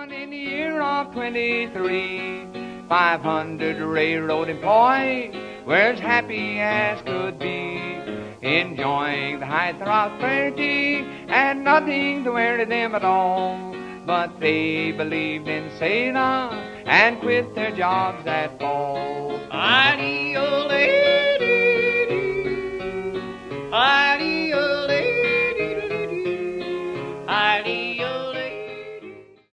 Born in the year of 23, 500 railroad employees were as happy as could be, enjoying the height of prosperity and nothing to worry them at all. But they believed in Satan and quit their jobs that fall. Idea,